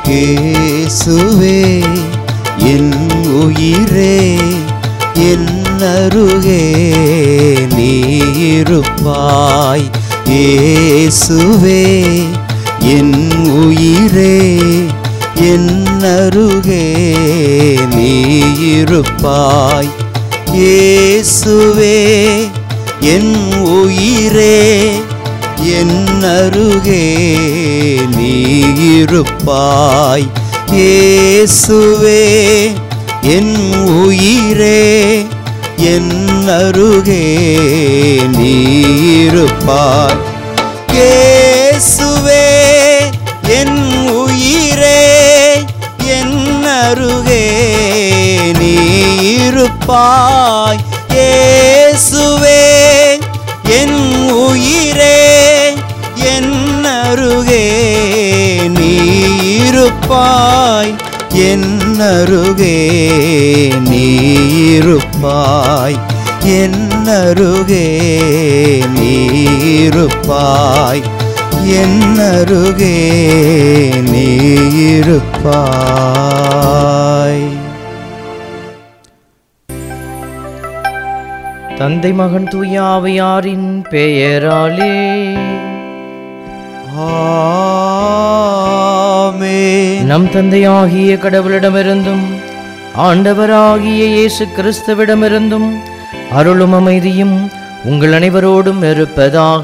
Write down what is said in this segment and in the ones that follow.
இயேசுவே என் உயிரே என் அருகே நீ இருப்பாய். இயேசுவே என் உயிரே என் அருகே நீ இருப்பாய். இயேசுவே என் உயிரே என் அருகே நீ இருப்பாய். இயேசுவே என் உயிரே என் அருகே நீ இருப்பாய். இயேசுவே என் உயிரே என் அருகே நீ இருப்பாய். இயேசுவே என் உயிரே என் அருகே நீ இருப்பாய். என் அருகே நீ இருப்பாய். என் அருகே நீ இருப்பாய். என் அருகே நீ இருப்பாய். தந்தை மகன் தூய ஆவியாரின் பெயராலே ஆமென். நம் தந்தையாகிய கடவுளிடமிருந்தும் ஆண்டவராகிய இயேசு கிறிஸ்துவிடமிருந்தும் அருளும் அமைதியும் உங்கள் அனைவரோடும் இருப்பதாக.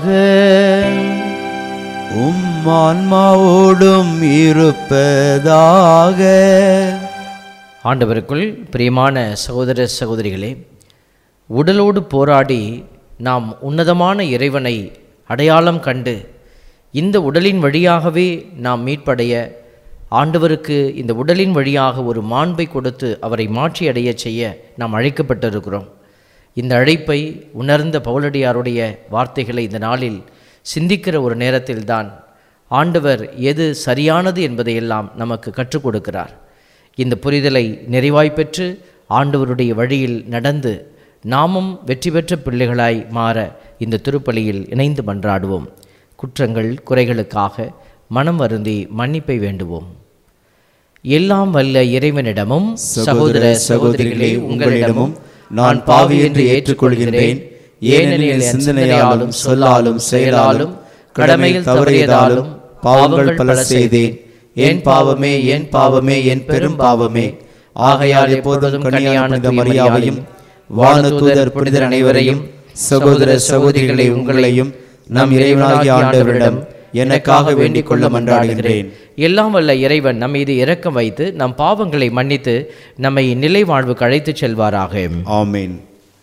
உம் ஆன்மாவோடும் இருப்பதாக. ஆண்டவருக்குள் பிரியமான சகோதர சகோதரிகளே, உடலோடு போராடி நாம் உன்னதமான இறைவனை அடையாளம் கண்டு இந்த உடலின் வழியாகவே நாம் மீட்படைய ஆண்டவருக்கு இந்த உடலின் வழியாக ஒரு மாண்பை கொடுத்து அவரை மாற்றி அடைய செய்ய நாம் அழைக்கப்பட்டிருக்கிறோம். இந்த அழைப்பை உணர்ந்த பவுலடியாருடைய வார்த்தைகளை இந்த நாளில் சிந்திக்கிற ஒரு நேரத்தில்தான் ஆண்டவர் எது சரியானது என்பதையெல்லாம் நமக்கு கற்றுக் கொடுக்கிறார். இந்த புரிதலை நிறைவாய் பெற்று ஆண்டவருடைய வழியில் நடந்து நாமும் வெற்றி பெற்ற பிள்ளைகளாய் மாற இந்த திருப்பலியில் இணைந்து மன்றாடுவோம். குற்றங்கள் குறைகளுக்காக மனம் வருந்தி மன்னிப்பை வேண்டுவோம். எல்லாம் வல்ல இறைவனிடமும் சகோதர சகோதரிகளே உங்களிடமும் நான் பாவி என்று ஏற்றுக்கொள்கின்றேன். ஏனெனில் சிந்தனையாலும் சொல்லாலும் செயலாலும் கடமையில் தவறியதாலும் பாவங்கள் பல செய்தேன். என் பாவமே என் பாவமே என் பெரும் பாவமே. ஆகையால் எப்போதும் கனியான மரியாதையும் வானதூதர் புனிதர் அனைவரையும் சகோதர சகோதரிகளை உங்களையும் நம் இறைவனாகிய ஆண்டவரிடம் எனக்காக வேண்டிக் கொள்ள மன்றாடுகிறேன். எல்லாம் வல்ல இறைவன் நம் மீது இரக்கம் வைத்து நம் பாவங்களை மன்னித்து நம்மை நிலை வாழ்வுக்கு அழைத்து செல்வாராக. ஆமென்.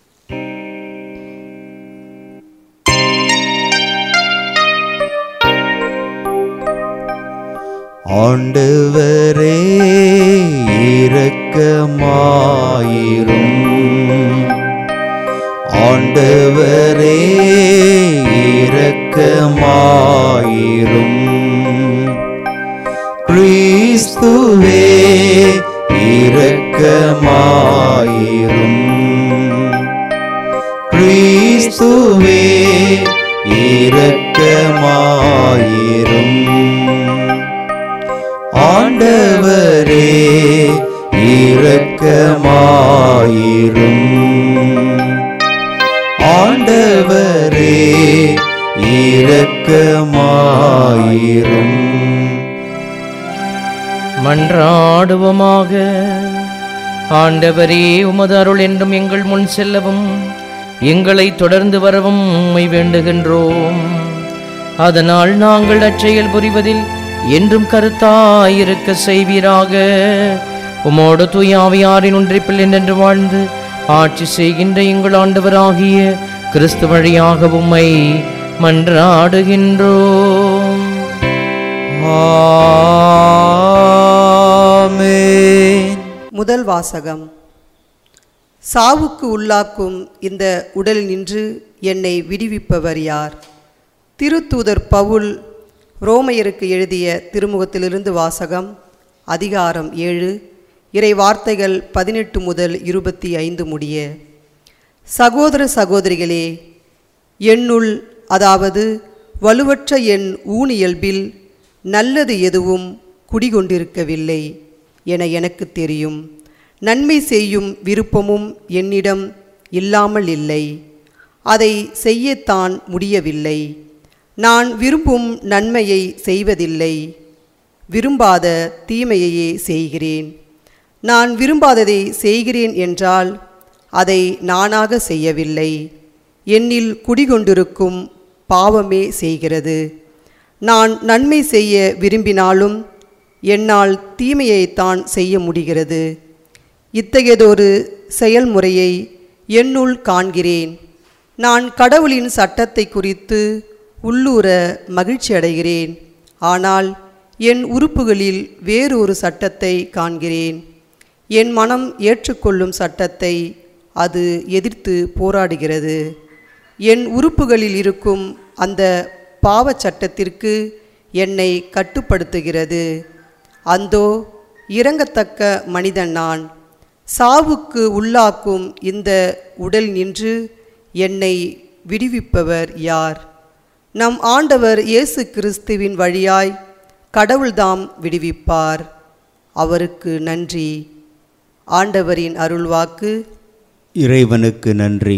ஆண்டவரே இரக்கமாயிரும். ஆண்டவரே இரக்கமாயிரும். கிறிஸ்துவே இரக்கமாயிரும். கிறிஸ்துவே இரக்கமாயிரும். ஆண்டவரே இரக்கமாயிரும். ஆண்டவரே இரக்கமாயிரும். மன்றாடுவோமாக. ஆண்டவரே, உமது அருள் என்றும் எங்கள் முன் செல்லவும் எங்களை தொடர்ந்து வரவும் உம்மை வேண்டுகின்றோம். அதனால் நாங்கள் அச்செயல் புரிவதில் என்றும் கருத்தாயிருக்க செய்வீராக. உமோடு தூய ஆவியாரின் ஒன்றிப்பில் என்றென்று வாழ்ந்து ஆட்சி செய்கின்ற எங்கள் ஆண்டவராகிய கிறிஸ்து வழியாக உம்மை மன்றாடுகின்றோம். ஆமென். முதல் வாசகம். சாவுக்கு உள்ளாக்கும் இந்த உடல் நின்று என்னை விடுவிப்பவர் யார்? திருத்தூதர் பவுல் ரோமையருக்கு எழுதிய திருமுகத்திலிருந்து வாசகம். அதிகாரம் 7, இறை வார்த்தைகள் 18 முதல் 25 முடிய. சகோதர சகோதரிகளே, என்னுள், அதாவது வலுவற்ற என் ஊனியல்பில் நல்லது எதுவும் குடிகொண்டிருக்கவில்லை என எனக்கு தெரியும். நன்மை செய்யும் விருப்பமும் என்னிடம் இல்லாமல் இல்லை. அதை செய்யத்தான் முடியவில்லை. நான் விரும்பும் நன்மையை செய்வதில்லை, விரும்பாத தீமையையே செய்கிறேன். நான் விரும்பாததை செய்கிறேன் என்றால் அதை நானாக செய்யவில்லை, என்னில் குடிகொண்டிருக்கும் பாவமே செய்கிறது. நான் நன்மை செய்ய விரும்பினாலும் என்னால் தீமையைத்தான் செய்ய முடிகிறது. இத்தகையதொரு செயல்முறையை என்னுள் காண்கிறேன். நான் கடவுளின் சட்டத்தை குறித்து உள்ளூர மகிழ்ச்சி அடைகிறேன், ஆனால் என் உறுப்புகளில் வேறொரு சட்டத்தை காண்கிறேன். என் மனம் ஏற்றுக்கொள்ளும் சட்டத்தை அது எதிர்த்து போராடுகிறது. என் உறுப்புகளில் இருக்கும் அந்த பாவச் சட்டத்திற்கு என்னை கட்டுப்படுத்துகிறது. அந்தோ இரங்கத்தக்க மனிதன் நான். சாவுக்கு உள்ளாக்கும் இந்த உடல் நின்று என்னை விடுவிப்பவர் யார்? நம் ஆண்டவர் இயேசு கிறிஸ்துவின் வழியாய் கடவுள்தாம் விடுவிப்பார். அவருக்கு நன்றி. ஆண்டவரின் அருள்வாக்கு. இறைவனுக்கு நன்றி.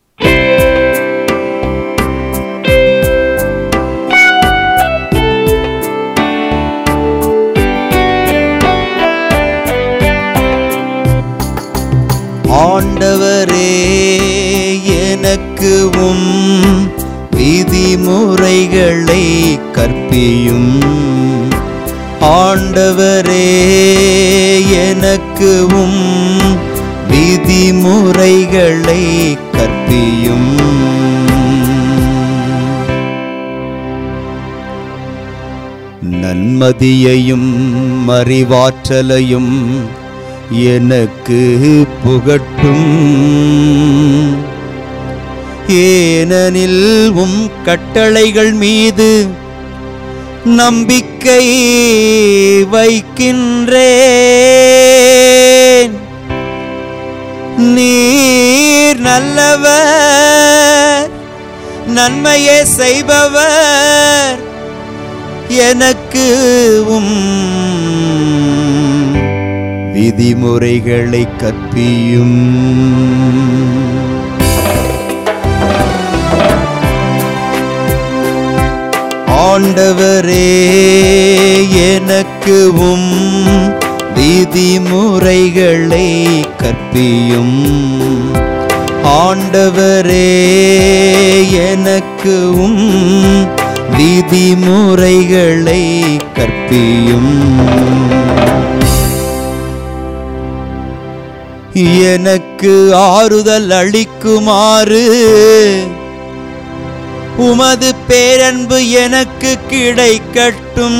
ஆண்டவரே, எனக்கு உம் விதிமுறைகளை கற்பியும். ஆண்டவரே, எனக்கு உம் விதிமுறைகளை கற்பியும். நன்மதியையும் அறிவாற்றலையும் எனக்கு புகட்டும். ஏனெனில் உம் கட்டளைகள் மீது நம்பிக்கை வைக்கின்றேன். நீர் நல்லவர், நன்மையே செய்பவர். எனக்கு உம் விதிமுறைகளை கற்பியும். ஆண்டவரே, எனக்கு உம் விதிமுறைகளை கற்பியும். ஆண்டவரே, எனக்கு உம் விதிமுறைகளை கற்பியும். எனக்கு ஆறுதல் அளிக்குமாறு உமது பேரன்பு எனக்கு கிடைக்கட்டும்.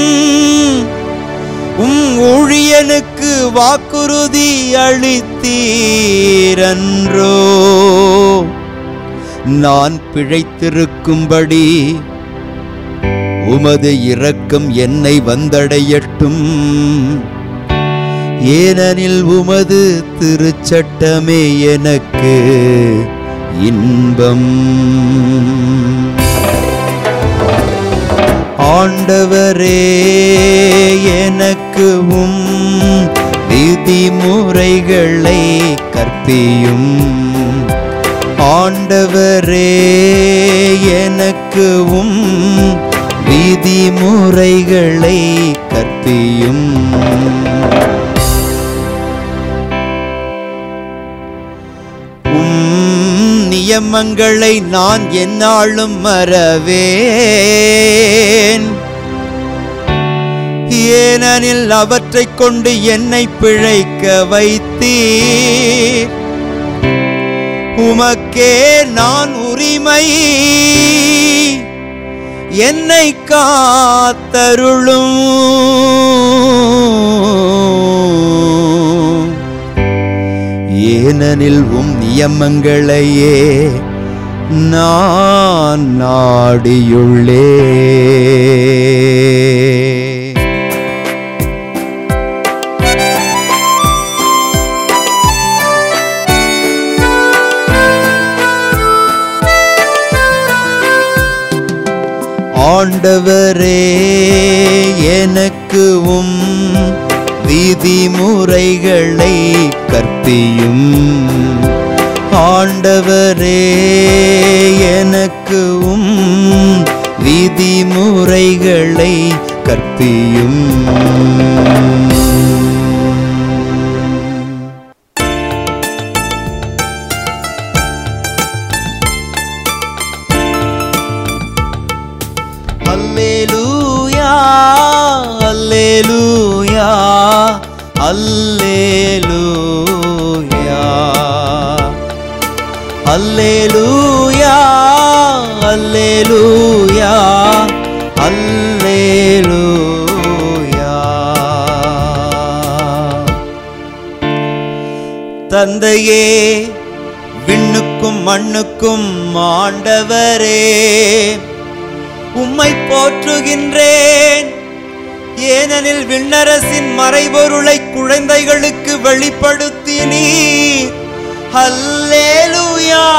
உம் ஊழியனுக்கு வாக்குறுதி அளித்தீரன்றோ? நான் பிழைத்திருக்கும்படி உமது இரக்கம் என்னை வந்தடையட்டும். ஏனெனில் உமது திருச்சட்டமே எனக்கு இன்பம். ஆண்டவரே, எனக்கு உம் விதிமுறைகளை கற்பியும். ஆண்டவரே, எனக்கு உம் விதிமுறைகளை கற்பியும். நியமங்களை நான் எந்நாளும் மறவேன். ஏனெனில் அவற்றைக் கொண்டு என்னை பிழைக்க வைத்தீர். உமக்கே நான் உரிமை, என்னை காத்தருளும். ஏனெனில் உம் நியமங்களையே நான் நாடியுள்ளே. ஆண்டவரே எனக்கு உம் விதிமுறைகளை கற்பியும். ஆண்டவரே எனக்கு உம் விதிமுறைகளை கற்பியும். அல்லேலூயா அல்லேலூயா அல்லேலூயா அல்லேலூயா அல்லேலூயா அல்லேலூயா. தந்தையே, விண்ணுக்கும் மண்ணுக்கும் ஆண்டவரே, உம்மை போற்றுகின்றேன். ஏனெனில் விண்ணரசின் மறைபொருளை குழந்தைகளுக்கு வெளிப்படுத்தினீர். அல்லேலூயா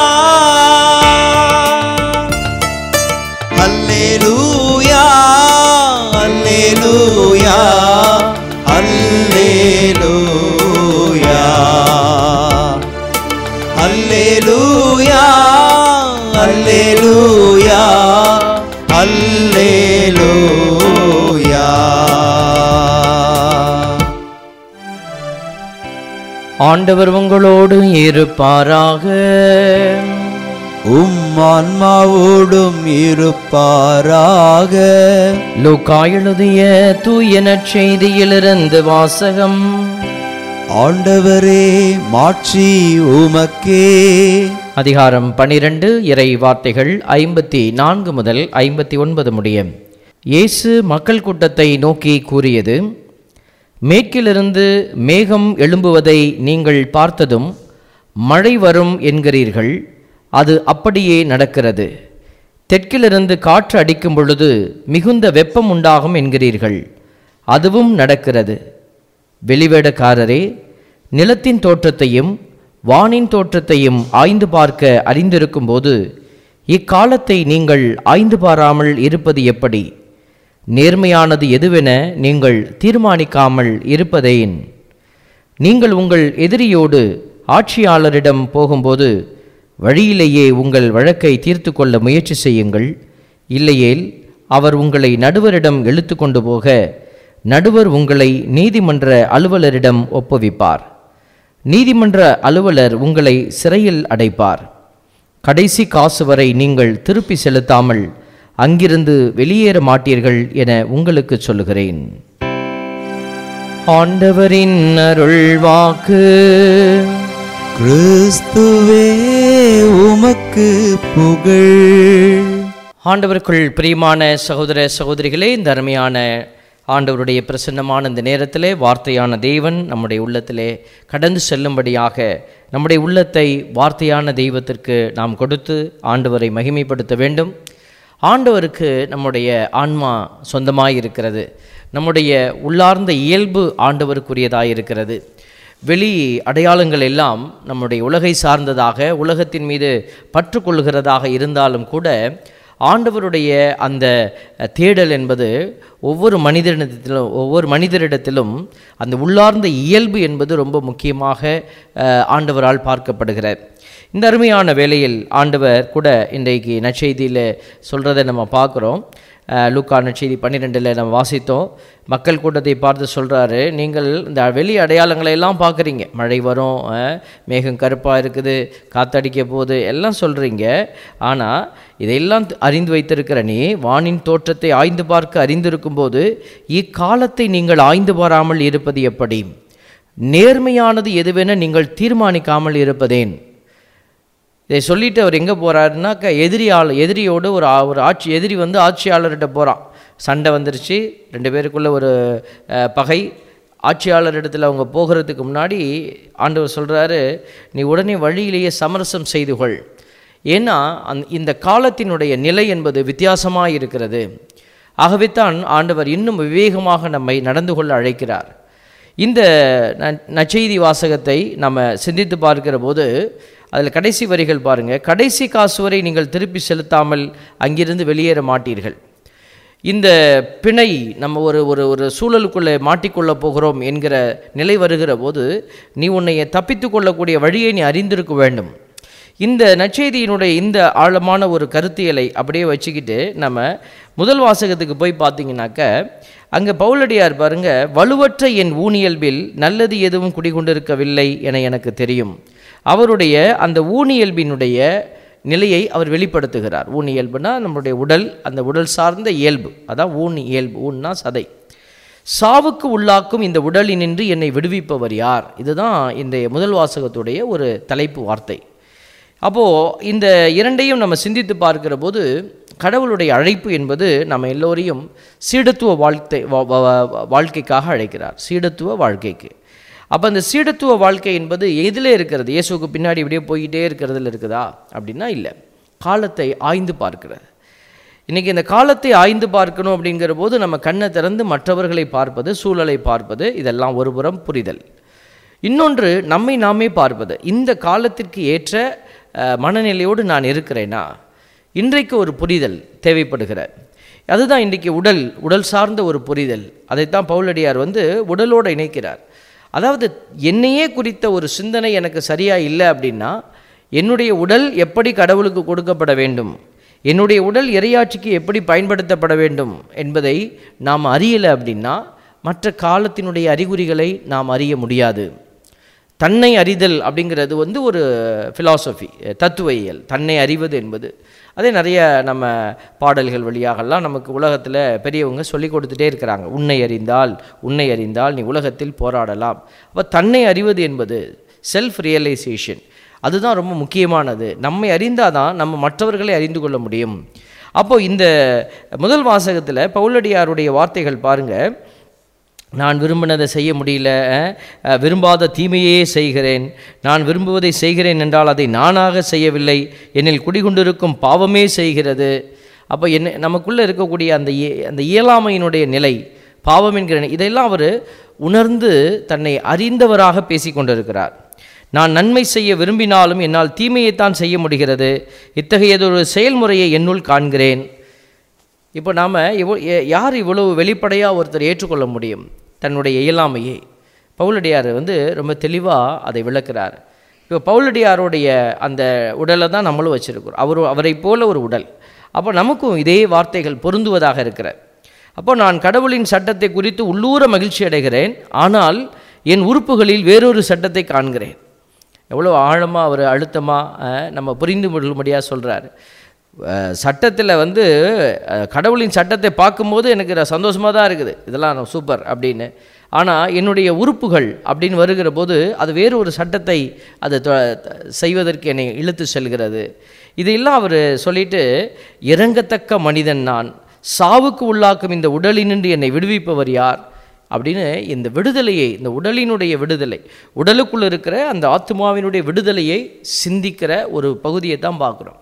அல்லேலூயா அல்லேலூயா அல்லேலூயா அல்லேலூயா அல்லேலூயா அல்லேலூயா. ஆண்டவர் உங்களோடு இருப்பாராக. ஆன்மாவோடும் இருப்பாராக. லூக்கா எழுதிய தூய நற்செய்தியிலிருந்து வாசகம். ஆண்டவரே, மாட்சி உமக்கே. அதிகாரம் 12, இறை வார்த்தைகள் 54 முதல் 59 முடிய. இயேசு மக்கள் கூட்டத்தை நோக்கி கூறியது: மேற்கிலிருந்து மேகம் எழும்புவதை நீங்கள் பார்த்ததும் மழை வரும் என்கிறீர்கள். அது அப்படியே நடக்கிறது. தெற்கிலிருந்து காற்று அடிக்கும் பொழுது மிகுந்த வெப்பம் உண்டாகும் என்கிறீர்கள். அதுவும் நடக்கிறது. வெளிவேடக்காரரே, நிலத்தின் தோற்றத்தையும் வானின் தோற்றத்தையும் ஆய்ந்து பார்க்க அறிந்திருக்கும் போது இக்காலத்தை நீங்கள் ஆய்ந்து பாராமல் இருப்பது எப்படி? நேர்மையானது எதுவென நீங்கள் தீர்மானிக்காமல் இருப்பதேன்? நீங்கள் உங்கள் எதிரியோடு ஆட்சியாளரிடம் போகும்போது வழியிலேயே உங்கள் வழக்கை தீர்த்து கொள்ள முயற்சி செய்யுங்கள். இல்லையேல் அவர் உங்களை நடுவரிடம் இழுத்து கொண்டு போக நடுவர் உங்களை நீதிமன்ற அலுவலரிடம் ஒப்புவிப்பார். நீதிமன்ற அலுவலர் உங்களை சிறையில் அடைப்பார். கடைசி காசு வரை நீங்கள் திருப்பி செலுத்தாமல் அங்கிருந்து வெளியேற மாட்டீர்கள் என உங்களுக்கு சொல்லுகிறேன். ஆண்டவரின் அருள் வாக்கு. கிறிஸ்துவே, உமக்கு புகழ். ஆண்டவருக்குள் பிரியமான சகோதர சகோதரிகளே, இந்த அருமையான ஆண்டவருடைய பிரசன்னமான இந்த நேரத்திலே வார்த்தையான தேவன் நம்முடைய உள்ளத்திலே கடந்து செல்லும்படியாக நம்முடைய உள்ளத்தை வார்த்தையான தெய்வத்திற்கு நாம் கொடுத்து ஆண்டவரை மகிமைப்படுத்த வேண்டும். ஆண்டவருக்கு நம்முடைய ஆன்மா சொந்தமாய் இருக்கிறது. நம்முடைய உள்ளார்ந்த இயல்பு ஆண்டவருக்குரியதாக இருக்கிறது. வெளி அடையாளங்கள் எல்லாம் நம்முடைய உலகை சார்ந்ததாக, உலகத்தின் மீது பற்று கொள்கிறதாக இருந்தாலும் கூட ஆண்டவருடைய அந்த தேடல் என்பது ஒவ்வொரு மனிதரிடத்திலும் அந்த உள்ளார்ந்த இயல்பு என்பது ரொம்ப முக்கியமாக ஆண்டவரால் பார்க்கப்படுகிறது. இந்த அருமையான வேளையில் ஆண்டவர் கூட இன்றைக்கு நற்செய்தியில் சொல்கிறத நம்ம பார்க்குறோம். லூக்கா நற்செய்தி 12 நம்ம வாசித்தோம். மக்கள் கூட்டத்தை பார்த்து சொல்கிறாரு, நீங்கள் இந்த வெளி அடையாளங்களை எல்லாம் பார்க்குறீங்க. மழை வரும், மேகம் கருப்பாக இருக்குது, காத்தடிக்க போகுது, எல்லாம் சொல்கிறீங்க. ஆனால் இதையெல்லாம் அறிந்து வைத்திருக்கிற நீ வானின் தோற்றத்தை ஆய்ந்து பார்க்க அறிந்திருக்கும் போது இக்காலத்தை நீங்கள் ஆய்ந்து பாராமல் இருப்பது எப்படி? நேர்மையானது எதுவென நீங்கள் தீர்மானிக்காமல் இருப்பதேன்? இதை சொல்லிவிட்டு அவர் எங்கே போகிறாருனாக்கா எதிரியோடு ஒரு எதிரி வந்து ஆட்சியாளர்கிட்ட போகிறான். சண்டை வந்துருச்சு, 2 பேருக்குள்ளே ஒரு பகை. ஆட்சியாளரிடத்தில் அவங்க போகிறதுக்கு முன்னாடி ஆண்டவர் சொல்கிறாரு, நீ உடனே வழியிலேயே சமரசம் செய்து கொள். ஏன்னா இந்த காலத்தினுடைய நிலை என்பது வித்தியாசமாக இருக்கிறது. ஆகவே தான் ஆண்டவர் இன்னும் விவேகமாக நம்மை நடந்து கொள்ள அழைக்கிறார். இந்த நற்செய்தி வாசகத்தை நம்ம சிந்தித்து பார்க்கிற போது அதில் கடைசி வரிகள் பாருங்கள். கடைசி காசு வரை நீங்கள் திருப்பி செலுத்தாமல் அங்கிருந்து வெளியேற மாட்டீர்கள். இந்த பிணை நம்ம ஒரு ஒரு ஒரு சூழலுக்குள்ளே மாட்டிக்கொள்ள போகிறோம் என்கிற நிலை வருகிற போது நீ உன்னை தப்பித்து கொள்ளக்கூடிய வழியை நீ அறிந்திருக்க வேண்டும். இந்த நற்செய்தியினுடைய இந்த ஆழமான ஒரு கருத்தியலை அப்படியே வச்சுக்கிட்டு நம்ம முதல் வாசகத்துக்கு போய் பார்த்தீங்கன்னாக்க, அங்கே பவுலடியார் பாருங்க, வலுவற்ற என் ஊனியல்பில் நல்லது எதுவும் குடிகொண்டிருக்கவில்லை என எனக்கு தெரியும். அவருடைய அந்த ஊனியல்பினுடைய நிலையை அவர் வெளிப்படுத்துகிறார். ஊன் இயல்புனா நம்முடைய உடல், அந்த உடல் சார்ந்த இயல்பு, அதான் ஊன் இயல்பு. ஊன்னா சதை. சாவுக்கு உள்ளாக்கும் இந்த உடலினின்று என்னை விடுவிப்பவர் யார்? இதுதான் இந்த முதல் வாசகத்துடைய ஒரு தலைப்பு வார்த்தை. அப்போது இந்த இரண்டையும் நம்ம சிந்தித்து பார்க்கிற போது கடவுளுடைய அழைப்பு என்பது நம்ம எல்லோரையும் சீடத்துவ வாழ்க்கைக்காக அழைக்கிறார். சீடத்துவ வாழ்க்கைக்கு. அப்போ அந்த சீடத்துவ வாழ்க்கை என்பது எதில் இருக்கிறது? இயேசுக்கு பின்னாடி இப்படியே போய்கிட்டே இருக்கிறதுல இருக்குதா அப்படின்னா இல்லை. காலத்தை ஆய்ந்து பார்க்கிறது. இன்றைக்கி இந்த காலத்தை ஆய்ந்து பார்க்கணும் அப்படிங்கிற போது நம்ம கண்ணை திறந்து மற்றவர்களை பார்ப்பது, சூழலை பார்ப்பது, இதெல்லாம் ஒரு புறம் புரிதல். இன்னொன்று நம்மை நாமே பார்ப்பது. இந்த காலத்திற்கு ஏற்ற மனநிலையோடு நான் இருக்கிறேனா? இன்றைக்கு ஒரு புரிதல் தேவைப்படுகிற, அதுதான் இன்றைக்கி உடல் சார்ந்த ஒரு புரிதல். அதைத்தான் பவுலடியார் உடலோடு இணைக்கிறார். அதாவது என்னையே குறித்த ஒரு சிந்தனை எனக்கு சரியாக இல்லை அப்படின்னா, என்னுடைய உடல் எப்படி கடவுளுக்கு கொடுக்கப்பட வேண்டும், என்னுடைய உடல் இறையாட்சிக்கு எப்படி பயன்படுத்தப்பட வேண்டும் என்பதை நாம் அறியலை அப்படின்னா மற்ற காலத்தினுடைய அறிகுறிகளை நாம் அறிய முடியாது. தன்னை அறிதல் அப்படிங்கிறது ஒரு ஃபிலாசபி, தத்துவயியல். தன்னை அறிவது என்பது அதே நிறைய நம்ம பாடல்கள் வழியாகலாம் நமக்கு உலகத்தில் பெரியவங்க சொல்லி கொடுத்துட்டே இருக்கிறாங்க. உன்னை அறிந்தால் நீ உலகத்தில் போராடலாம். அப்போ தன்னை அறிவது என்பது செல்ஃப் ரியலைசேஷன், அதுதான் ரொம்ப முக்கியமானது. நம்மை அறிந்தால் தான் நம்ம மற்றவர்களை அறிந்து கொள்ள முடியும். அப்போது இந்த முதல் வாசகத்தில் பவுலடியாருடைய வார்த்தைகள் பாருங்கள். நான் விரும்பினதை செய்ய முடியல, விரும்பாத தீமையே செய்கிறேன். நான் விரும்புவதை செய்கிறேன் என்றால் அதை நானாக செய்யவில்லை, என்னில் குடிகொண்டிருக்கும் பாவமே செய்கிறது. அப்போ நமக்குள்ளே இருக்கக்கூடிய அந்த இயலாமையினுடைய நிலை, பாவம் என்கிற இதையெல்லாம் அவர் உணர்ந்து தன்னை அறிந்தவராக பேசி கொண்டிருக்கிறார். நான் நன்மை செய்ய விரும்பினாலும் என்னால் தீமையைத்தான் செய்ய முடிகிறது. இத்தகையதொரு செயல்முறையை என்னுள் காண்கிறேன். இப்போ நாம் யார் இவ்வளவு வெளிப்படையாக ஒருத்தர் ஏற்றுக்கொள்ள முடியும் தன்னுடைய இயலாமையை? பவுலடியார் ரொம்ப தெளிவாக அதை விளக்குறார். இப்போ பவுலடியாருடைய அந்த உடலை தான் நம்மளும் வச்சுருக்கிறோம். அவரை போல ஒரு உடல். அப்போ நமக்கும் இதே வார்த்தைகள் பொருந்துவதாக இருக்கிற. அப்போ நான் கடவுளின் சட்டத்தை குறித்து உள்ளூர மகிழ்ச்சி அடைகிறேன், ஆனால் என் உறுப்புகளில் வேறொரு சட்டத்தை காண்கிறேன். எவ்வளோ ஆழமாக அவர் அழுத்தமாக நம்ம புரிந்து கொள்ளும்படியாக சொல்கிறார். சட்டத்தில் கடவுளின் சட்டத்தை பார்க்கும்போது எனக்கு சந்தோஷமாக தான் இருக்குது, இதெல்லாம் சூப்பர் அப்படின்னு. ஆனால் என்னுடைய உறுப்புகள் அப்படின்னு வருகிற போது அது வேறு ஒரு சட்டத்தை அது செய்வதற்கு என்னை இழுத்து செல்கிறது. இதையெல்லாம் அவர் சொல்லிட்டு, இறங்கத்தக்க மனிதன் நான், சாவுக்கு உள்ளாக்கும் இந்த உடலினின்று என்னை விடுவிப்பவர் யார் அப்படின்னு இந்த விடுதலையை, இந்த உடலினுடைய விடுதலை, உடலுக்குள் இருக்கிற அந்த ஆத்மாவினுடைய விடுதலையை சிந்திக்கிற ஒரு பகுதியை தான் பார்க்குறோம்.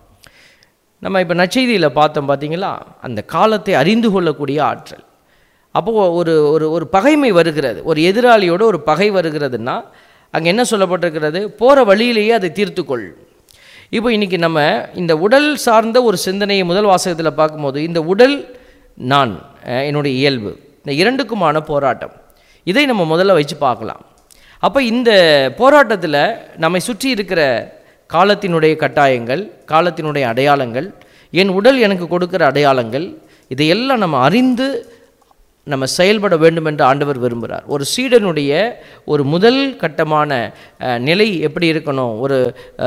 நம்ம இப்போ நற்செய்தியில் பார்த்தோம் பார்த்தீங்களா, அந்த காலத்தை அறிந்து கொள்ளக்கூடிய ஆற்றல். அப்போது ஒரு ஒரு ஒரு பகைமை வருகிறது, ஒரு எதிராளியோட ஒரு பகை வருகிறதுனா அங்கே என்ன சொல்லப்பட்டிருக்கிறது? போகிற வழியிலேயே அதை தீர்த்துக்கொள். இப்போ இன்றைக்கி நம்ம இந்த உடல் சார்ந்த ஒரு சிந்தனையை முதல் வாசகத்தில் பார்க்கும்போது, இந்த உடல் நான், என்னுடைய இயல்பு, இந்த இரண்டுக்குமான போராட்டம், இதை நம்ம முதல்ல வச்சு பார்க்கலாம். அப்போ இந்த போராட்டத்தில் நம்மை சுற்றி இருக்கிற காலத்தினுடைய கட்டாயங்கள், காலத்தினுடைய அடையாளங்கள், என் உடல் எனக்கு கொடுக்குற அடையாளங்கள், இதையெல்லாம் நம்ம அறிந்து நம்ம செயல்பட வேண்டும் என்று ஆண்டவர் விரும்புகிறார். ஒரு சீடனுடைய ஒரு முதல் கட்டமான நிலை எப்படி இருக்கணும், ஒரு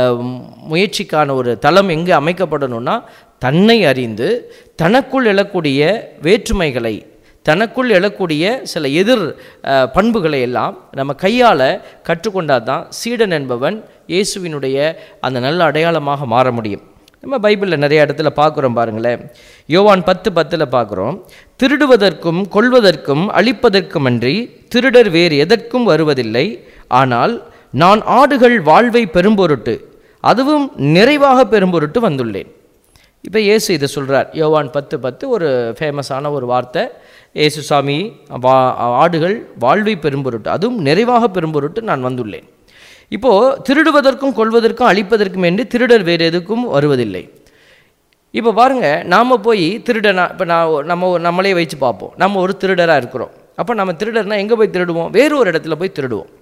முயற்சிக்கான ஒரு தளம் எங்கே அமைக்கப்படணும்னா, தன்னை அறிந்து தனக்குள் எழக்கூடிய வேற்றுமைகளை, தனக்குள் எழக்கூடிய சில எதிர் பண்புகளை எல்லாம் நம்ம கையால் கற்றுக்கொண்டால் தான் சீடன் என்பவன் இயேசுவினுடைய அந்த நல்ல அடையாளமாக மாற முடியும். நம்ம பைபிளில் நிறைய இடத்துல பார்க்குறோம் பாருங்களேன். யோவான் 10:10 பார்க்குறோம், திருடுவதற்கும் கொல்வதற்கும் அழிப்பதற்குமன்றி திருடர் வேறு எதற்கும் வருவதில்லை, ஆனால் நான் ஆடுகள் வாழ்வை பெரும்பொருட்டு, அதுவும் நிறைவாக பெரும்பொருட்டு வந்துள்ளேன். இப்போ இயேசு இதை சொல்கிறார். யோவான் 10:10 ஒரு ஃபேமஸான ஒரு வார்த்தை. இயேசு சாமி ஆடுகள் வாழ்வை பெரும்பொருட்டு, அதுவும் நிறைவாக பெரும்பொருட்டு நான் வந்துள்ளேன். இப்போது திருடுவதற்கும் கொல்வதற்கும் அழிப்பதற்கும் என்று திருடர் வேறு எதுக்கும் வருவதில்லை. இப்போ பாருங்கள், நாம் போய் திருடனா, இப்போ நம்மளே வச்சு பார்ப்போம், நம்ம ஒரு திருடராக இருக்கிறோம். அப்போ நம்ம திருடர்னா எங்கே போய் திருடுவோம்? வேறு ஒரு இடத்துல போய் திருடுவோம்.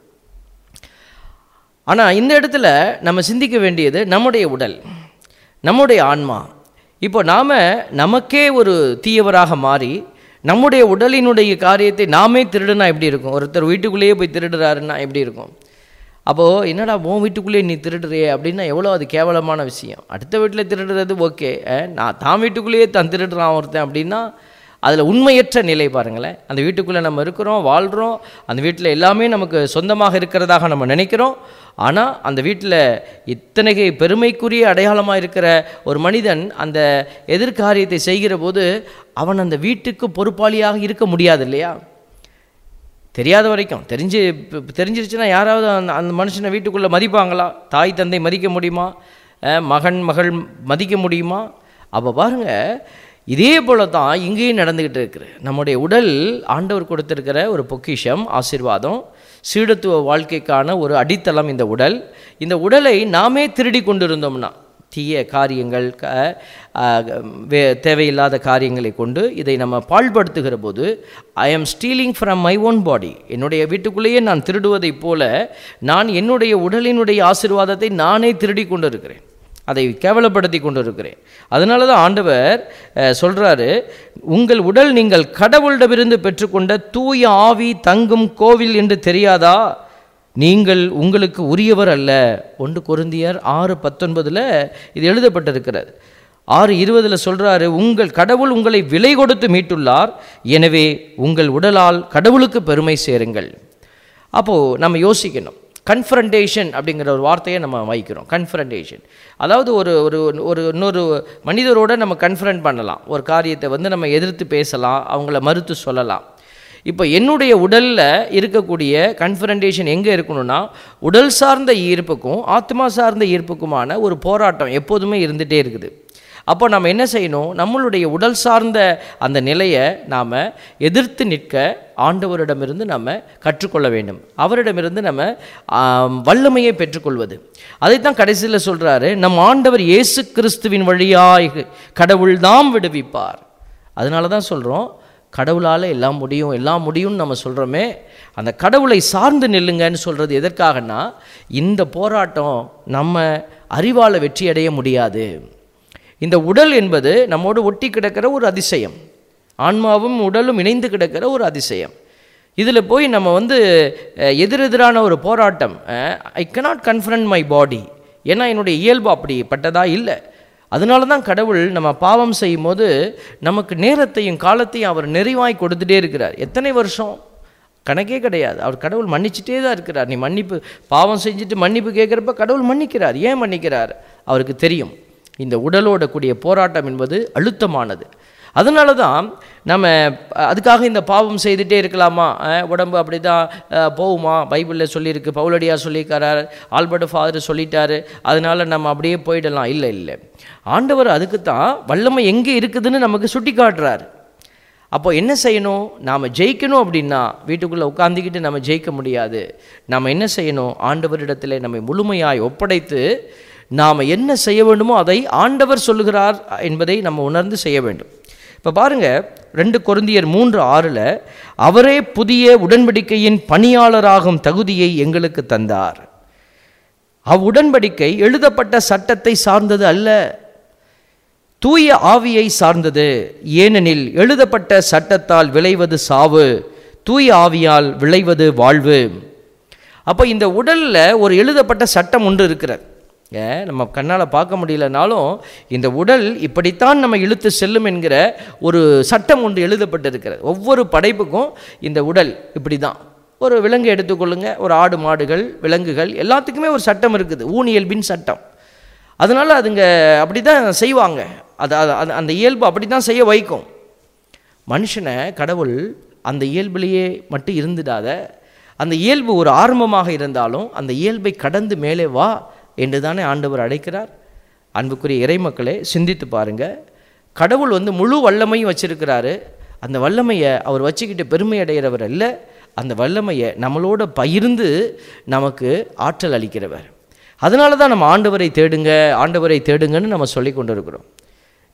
ஆனால் இந்த இடத்துல நம்ம சிந்திக்க வேண்டியது நம்முடைய உடல், நம்முடைய ஆன்மா. இப்போ நாம் நமக்கே ஒரு தீயவராக மாறி நம்முடைய உடலினுடைய காரியத்தை நாமே திருடுனா எப்படி இருக்கும்? ஒருத்தர் வீட்டுக்குள்ளேயே போய் திருடுறாருன்னா எப்படி இருக்கும்? அப்போது என்னடா உன் வீட்டுக்குள்ளேயே நீ திருடுறியே அப்படின்னா எவ்வளோ அது கேவலமான விஷயம். அடுத்த வீட்டில் திருடுறது ஓகே, தான் வீட்டுக்குள்ளேயே தான் திருடுறான் ஒருத்தன் அப்படின்னா அதில் உண்மையற்ற நிலை பாருங்களேன். அந்த வீட்டுக்குள்ளே நம்ம இருக்கிறோம், வாழ்கிறோம், அந்த வீட்டில் எல்லாமே நமக்கு சொந்தமாக இருக்கிறதாக நம்ம நினைக்கிறோம். ஆனால் அந்த வீட்டில் இத்தனை பெருமைக்குரிய அடையாளமாக இருக்கிற ஒரு மனிதன் அந்த எதிர்காரியத்தை செய்கிற போது அவன் அந்த வீட்டுக்கு பொறுப்பாளியாக இருக்க முடியாது இல்லையா? தெரியாத வரைக்கும் தெரிஞ்சிருச்சுன்னா யாராவது அந்த மனுஷனை வீட்டுக்குள்ளே மதிப்பாங்களா? தாய் தந்தை மதிக்க முடியுமா? மகன் மகள் மதிக்க முடியுமா? அப்போ பாருங்கள், இதே போல தான் இங்கேயும் நடந்துக்கிட்டு இருக்குது. நம்முடைய உடல் ஆண்டவர் கொடுத்திருக்கிற ஒரு பொக்கிஷம், ஆசீர்வாதம், சீடத்துவ வாழ்க்கைக்கான ஒரு அடித்தளம் இந்த உடல். இந்த உடலை நாமே திருடி கொண்டிருந்தோம்னா, தீய காரியங்கள், தேவையில்லாத காரியங்களை கொண்டு இதை நம்ம பாழ்படுத்துகிற போது, I am stealing from my own body, என்னுடைய வீட்டுக்குள்ளேயே நான் திருடுவதைப் போல நான் என்னுடைய உடலினுடைய ஆசீர்வாதத்தை நானே திருடி கொண்டு இருக்கிறேன், அதை கேவலப்படுத்தி கொண்டு இருக்கிறேன். அதனால தான் ஆண்டவர் சொல்கிறாரு, உங்கள் உடல் நீங்கள் கடவுளிடமிருந்து பெற்றுக்கொண்ட தூய ஆவி தங்கும் கோவில் என்று தெரியாதா? நீங்கள் உங்களுக்கு உரியவர் அல்ல. 1 கொரிந்தியர் 6:19 இது எழுதப்பட்டிருக்கிறது. 6:20 சொல்கிறாரு, உங்கள் கடவுள் உங்களை விலை கொடுத்து மீட்டுள்ளார், எனவே உங்கள் உடலால் கடவுளுக்கு பெருமை சேருங்கள். அப்போது நம்ம யோசிக்கணும். கன்ஃபரண்டேஷன் அப்படிங்கிற ஒரு வார்த்தையை நம்ம வைக்கிறோம். கன்ஃபரண்டேஷன் அதாவது ஒரு இன்னொரு மனிதரோடு நம்ம கன்ஃபரண்ட் பண்ணலாம், ஒரு காரியத்தை நம்ம எதிர்த்து பேசலாம், அவங்கள மறுத்து சொல்லலாம். இப்போ என்னுடைய உடலில் இருக்கக்கூடிய கன்ஃபரண்டேஷன் எங்கே இருக்கணும்னா, உடல் சார்ந்த ஈர்ப்புக்கும் ஆத்மா சார்ந்த ஈர்ப்புக்குமான ஒரு போராட்டம் எப்போதுமே இருந்துகிட்டே இருக்குது. அப்போ நம்ம என்ன செய்யணும்? நம்மளுடைய உடல் சார்ந்த அந்த நிலையை நாம் எதிர்த்து நிற்க ஆண்டவரிடமிருந்து நம்ம கற்றுக்கொள்ள வேண்டும். அவரிடமிருந்து நம்ம வல்லமையை பெற்றுக்கொள்வது. அதைத்தான் கடைசியில் சொல்கிறாரு, நம் ஆண்டவர் இயேசு கிறிஸ்துவின் வழியாய் கடவுள் தாம் விடுவிப்பார். அதனால தான் சொல்கிறோம், கடவுளால் எல்லாம் முடியும்னு நம்ம சொல்கிறோமே, அந்த கடவுளை சார்ந்து நில்லுங்கன்னு சொல்கிறது எதற்காகனா, இந்த போராட்டம் நம்ம அறிவால் வெற்றி அடைய முடியாது. இந்த உடல் என்பது நம்மோடு ஒட்டி கிடக்கிற ஒரு அதிசயம், ஆன்மாவும் உடலும் இணைந்து கிடக்கிற ஒரு அதிசயம். இதில் போய் நம்ம எதிரெதிரான ஒரு போராட்டம், I cannot confront my body, ஏன்னா என்னுடைய இயல்பு அப்படிப்பட்டதா இல்லை. அதனால தான் கடவுள் நம்ம பாவம் செய்யும் போது நமக்கு நேரத்தையும் காலத்தையும் அவர் நிறைவாய் கொடுத்துட்டே இருக்கிறார். எத்தனை வருஷம் கணக்கே கிடையாது. அவர் கடவுள் மன்னிச்சுட்டே தான் இருக்கிறார். நீ பாவம் செஞ்சுட்டு மன்னிப்பு கேட்குறப்ப கடவுள் மன்னிக்கிறார். ஏன் மன்னிக்கிறார்? அவருக்கு தெரியும் இந்த உடலோட கூடிய போராட்டம் என்பது அழுத்தமானது. அதனால தான் நம்ம அதுக்காக இந்த பாவம் செய்துகிட்டே இருக்கலாமா, உடம்பு அப்படி தான் போகுமா, பைபிளில் சொல்லியிருக்கு, பவுலடியார் சொல்லியிருக்கார், ஆல்பர்ட் ஃபாதர் சொல்லிட்டாரு, அதனால் நம்ம அப்படியே போயிடலாம். இல்லை, ஆண்டவர் அதுக்கு தான் வல்லமை எங்கே இருக்குதுன்னு நமக்கு சுட்டி காட்டுறார். அப்போ என்ன செய்யணும்? நாம் ஜெயிக்கணும் அப்படின்னா வீட்டுக்குள்ளே உட்காந்துக்கிட்டு நம்ம ஜெயிக்க முடியாது. நாம் என்ன செய்யணும்? ஆண்டவரிடத்தில் நம்மை முழுமையாய் ஒப்படைத்து நாம் என்ன செய்ய வேண்டுமோ அதை ஆண்டவர் சொல்லுகிறார் என்பதை நம்ம உணர்ந்து செய்ய வேண்டும். இப்போ பாருங்கள், 2 கொரிந்தியர் 3:6 அவரே புதிய உடன்படிக்கையின் பணியாளராகும் தகுதியை எங்களுக்கு தந்தார். அவ்வுடன்படிக்கை எழுதப்பட்ட சட்டத்தை சார்ந்தது அல்ல, தூய ஆவியை சார்ந்தது. ஏனெனில் எழுதப்பட்ட சட்டத்தால் விளைவது சாவு, தூய ஆவியால் விளைவது வாழ்வு. அப்போ இந்த உடலில் ஒரு எழுதப்பட்ட சட்டம் ஒன்று இருக்கிறது. நம்ம கண்ணால் பார்க்க முடியலனாலும் இந்த உடல் இப்படித்தான் நம்ம இழுத்து செல்லும் என்கிற ஒரு சட்டம் ஒன்று எழுதப்பட்டிருக்கிறது. ஒவ்வொரு படைப்புக்கும் இந்த உடல் இப்படி தான். ஒரு விலங்கு எடுத்துக்கொள்ளுங்க, ஒரு ஆடு மாடுகள் விலங்குகள் எல்லாத்துக்குமே ஒரு சட்டம் இருக்குது, ஊனியல்பின் சட்டம். அதனால் அதுங்க அப்படி தான் செய்வாங்க. அந்த இயல்பு அப்படி தான் செய்ய வைக்கும். மனுஷனை கடவுள் அந்த இயல்பிலேயே மட்டும் இருந்துடாத, அந்த இயல்பு ஒரு ஆரம்பமாக இருந்தாலும் அந்த இயல்பை கடந்து மேலே வா என்று தானே ஆண்டவர் அழைக்கிறார். அன்புக்குரிய இறைமக்களே, சிந்தித்து பாருங்கள். கடவுள் முழு வல்லமையும் வச்சிருக்கிறாரு. அந்த வல்லமையை அவர் வச்சுக்கிட்டு பெருமை அடைகிறவர் அல்ல, அந்த வல்லமையை நம்மளோட பகிர்ந்து நமக்கு ஆற்றல் அளிக்கிறவர். அதனால தான் நம்ம ஆண்டவரை தேடுங்கன்னு நம்ம சொல்லி கொண்டு இருக்கிறோம்.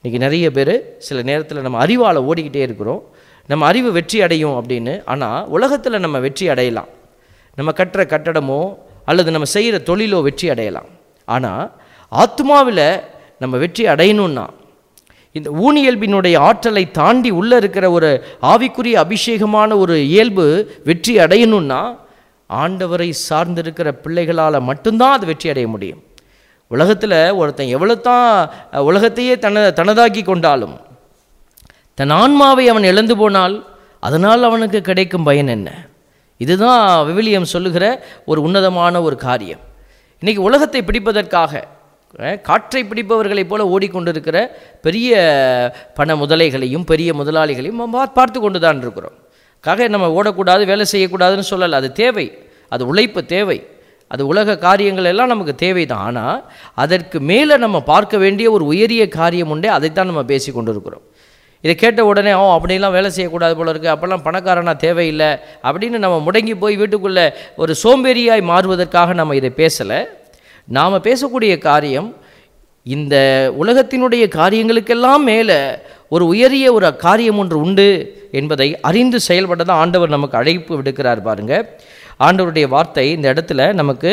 இன்றைக்கி நிறைய பேர் சில நேரத்தில் நம்ம அறிவால் ஓடிக்கிட்டே இருக்கிறோம், நம்ம அறிவு வெற்றி அடையும் அப்படின்னு. ஆனால் உலகத்தில் நம்ம வெற்றி அடையலாம், நம்ம கட்டுற கட்டடமோ அல்லது நம்ம செய்கிற தொழிலோ வெற்றி அடையலாம். ஆனால் ஆத்மாவில் நம்ம வெற்றி அடையணும்னா, இந்த ஊனியல்பினுடைய ஆற்றலை தாண்டி உள்ளே இருக்கிற ஒரு ஆவிக்குரிய அபிஷேகமான ஒரு இயல்பு வெற்றி அடையணும்னா, ஆண்டவரை சார்ந்திருக்கிற பிள்ளைகளால் மட்டும்தான் அது வெற்றி அடைய முடியும். உலகத்தில் ஒருத்தன் எவ்வளோ தான் உலகத்தையே தனதாக்கி கொண்டாலும் தன் ஆன்மாவை அவன் இழந்து போனால் அதனால் அவனுக்கு கிடைக்கும் பயன் என்ன? இதுதான் விவிலியம் சொல்லுகிற ஒரு உன்னதமான ஒரு காரியம். இன்றைக்கி உலகத்தை பிடிப்பதற்காக காற்றை பிடிப்பவர்களைப் போல ஓடிக்கொண்டிருக்கிற பெரிய பண முதலைகளையும் பெரிய முதலாளிகளையும் பார்த்து கொண்டு தான் இருக்கிறோம். நம்ம ஓடக்கூடாது, வேலை செய்யக்கூடாதுன்னு சொல்லலை. அது தேவை, அது உழைப்பு தேவை, அது உலக காரியங்கள் எல்லாம் நமக்கு தேவை தான். ஆனால் அதற்கு மேலே நம்ம பார்க்க வேண்டிய ஒரு உயரிய காரியம் உண்டே, அதைத்தான் நம்ம பேசி கொண்டு இருக்கிறோம். இதை கேட்ட உடனே அப்படிலாம் வேலை செய்யக்கூடாது போல இருக்குது, அப்போல்லாம் பணக்காரனா தேவையில்லை அப்படின்னு நம்ம முடங்கி போய் வீட்டுக்குள்ளே ஒரு சோம்பேறியாய் மாறுவதற்காக நம்ம இதை பேசலை. நாம் பேசக்கூடிய காரியம் இந்த உலகத்தினுடைய காரியங்களுக்கெல்லாம் மேலே ஒரு உயரிய ஒரு காரியம் ஒன்று உண்டு என்பதை அறிந்து செயல்பட தான் ஆண்டவர் நமக்கு அழைப்பு விடுக்கிறார். பாருங்கள், ஆண்டவருடைய வார்த்தை இந்த இடத்துல நமக்கு